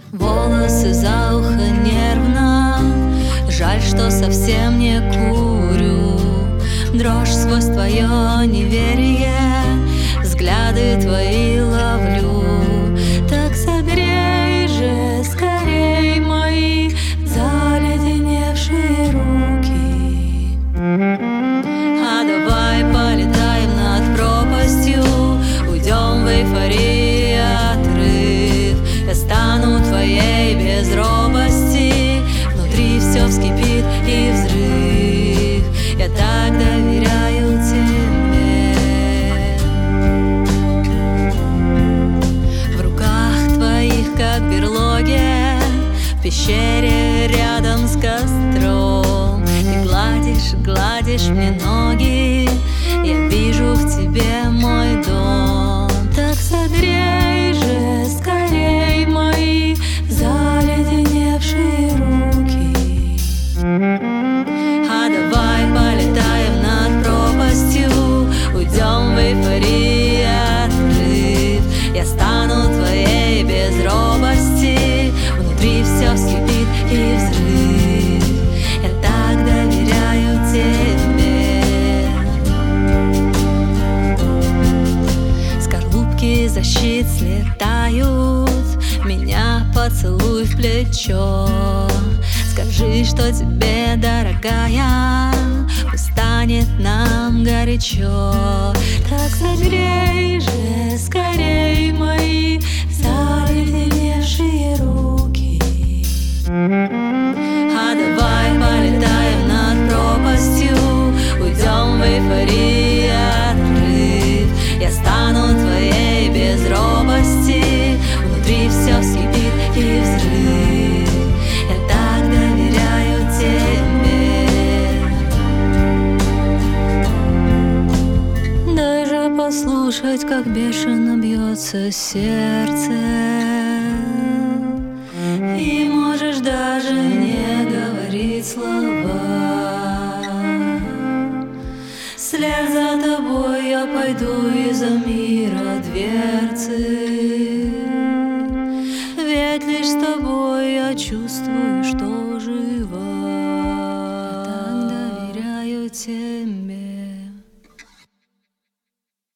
Волосы за ухо нервно, жаль, что совсем не курю. Дрожь сквозь твое неверие, взгляды твои ловлю. Так согрей же скорей мои заледеневшие руки. А давай полетаем над пропастью, уйдем в эйфории отрыв. Я стану твоей без робости, внутри все вскипит и взрыв. Я так доверяю тебе. В руках твоих, как берлоге, в пещере рядом с костром. Ты гладишь, гладишь мне ноги, я вижу в тебе мой дом. Так согрей же скорей мои заледеневшие руки. А давай полетаем над пропастью, уйдем в эйфории отрыв. Я стану твоей без робости, внутри все вскипит и взрыв. Я так доверяю тебе. Скорлупки защит слетают, меня поцелуй в плечо. Скажи, что тебе, дорогая, пусть станет нам горячо. Так согрей же скорей мои заледеневшие руки. А давай полетаем над пропастью, уйдем в эйфории отрыв. Я стану твоей без робости, внутри все вскипит и взрыв. Я так доверяю тебе. Дай же послушать, как бешено бьется сердце. И можешь даже не говорить слова. Вслед за тобой я пойду из-за мира дверцы. Ведь лишь с тобой я чувствую, что жива. Я так доверяю тебе.